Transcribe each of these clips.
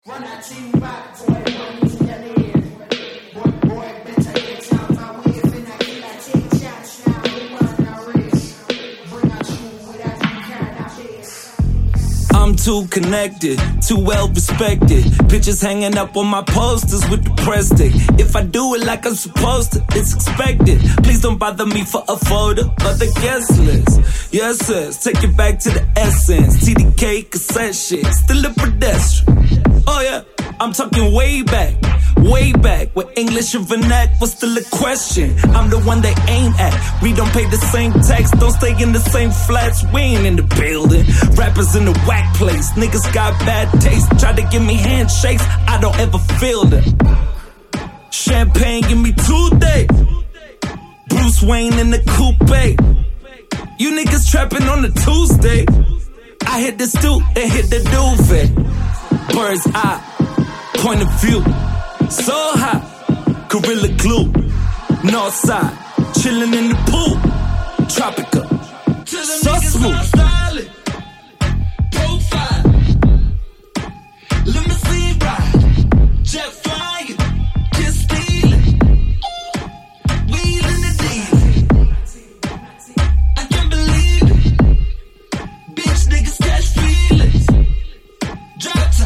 Run that team back, boy, run to your ears. Boy, better get out my way. When I kill, I take chance now. We run our race. Bring out you without you carry that face. I'm too connected, too well respected. Pictures hanging up on my posters with the press stick. If I do it like I'm supposed to, it's expected. Please don't bother me for a photo of the guest list. Yes, sis, take it back to the essence. TDK cassette shit, still a pedestrian. Oh yeah, I'm talking way back, where English and vernac was still a question. I'm the one they aim at. We don't pay the same tax, don't stay in the same flats. We ain't in the building. Rappers in the whack place, niggas got bad taste. Try to give me handshakes, I don't ever feel them. Champagne, give me 2 days. Bruce Wayne in the coupe. You niggas trapping on a Tuesday. I hit the stoop and hit the duvet. Bird's eye, point of view, so high, Gorilla Glue, north side, chillin' in the pool, tropical, so smooth. Styling, profile, limousine ride, jet flying, just stealing, wheeling the deal. I can't believe it, bitch niggas catch feelings, drop top.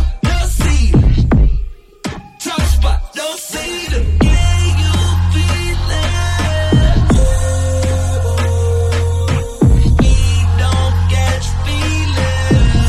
Don't see them. Can you feel it? We don't catch feelings.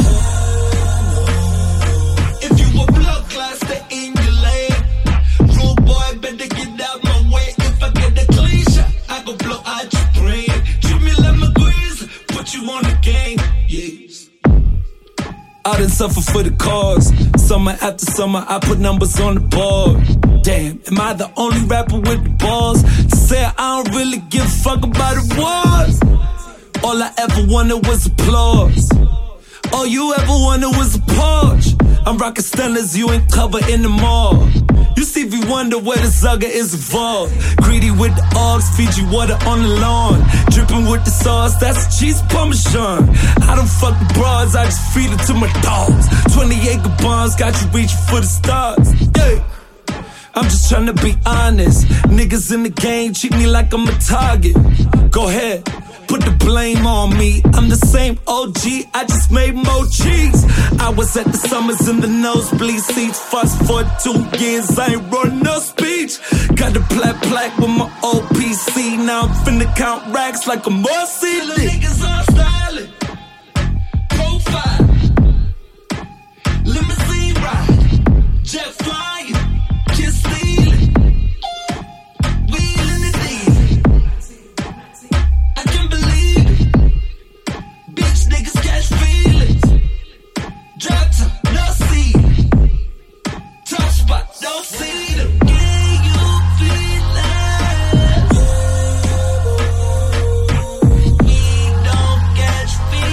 If you a blood class, stay in your lane. Rude boy, better get out my way. If I get the clean shot, I go blow out your brain. Treat me like my grease, put you on the game. Yes. I done suffer for the cause. Summer after summer, I put numbers on the board. Damn, am I the only rapper with the balls to say I don't really give a fuck about awards? All I ever wanted was applause. All you ever wanted was a Porsche. I'm rockin' Stellas, you ain't covered in the mall. You see if you wonder where the Zugger is involved. Greedy with the Augs, Fiji water on the lawn. Drippin' with the sauce, that's cheese parmesan. I don't fuck the broads, I just feed it to my dogs. 20-acre bombs got you reaching for the stars. Yeah. I'm just tryna be honest. Niggas in the game treat me like I'm a target. Go ahead, put the blame on me. I'm the same OG, I just made more cheese. I was at the summers in the nosebleed seats. Fast for 2 years, I ain't wrote no speech. Got the plaque with my old PC. Now I'm finna count racks like a more CD. The niggas all styling, profile, limousine ride, jet flying. Just stealing, wheeling the deal. I can't believe it, bitch niggas catch feelings. Drop top, no ceiling, top spot, don't see them. Can you feel that? We don't catch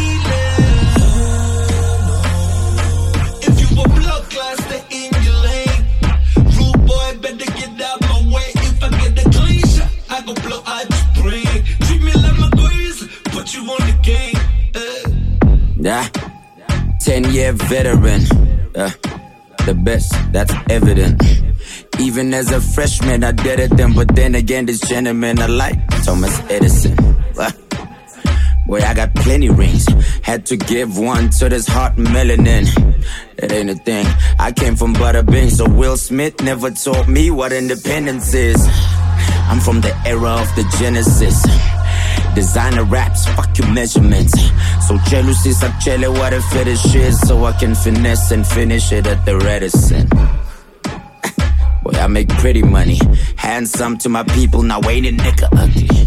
feelings. If you a blood class, stay in your lane. Boy, better get out my way. If I get the clean shot, I go blow out your brain. Treat me like my grease, put you on the game. Yeah, 10-year veteran. The best, that's evident. Even as a freshman, I did it then. But then again, this gentleman I like Thomas Edison. Boy, I got plenty rings. Had to give one to this hot melanin. It ain't a thing. I came from Bada Bing, so Will Smith never taught me what independence is. I'm from the era of the Genesis. Designer raps, fuck your measurements. So jealousy, subcelli, what a fetish is. So I can finesse and finish it at the Redison. Boy, I make pretty money. Handsome to my people, now ain't a nigga ugly.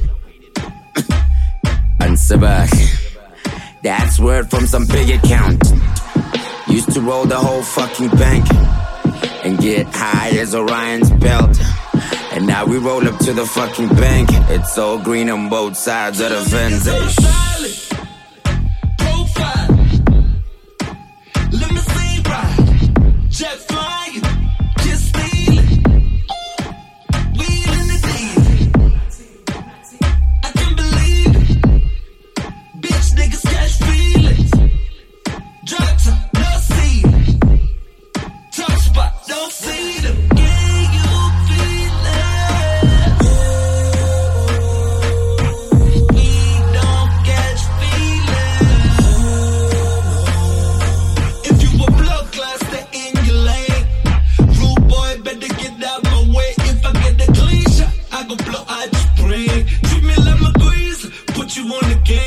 Unsabak. That's word from some big account. Used to roll the whole fucking bank and get high as Orion's belt. And now we roll up to the fucking bank. It's all green on both sides of the fence. Profile, limousine ride, jet flying, just stealing, wheeling the deal. I can't believe it, bitch niggas catch feelings. Drop top, no ceiling, top born again.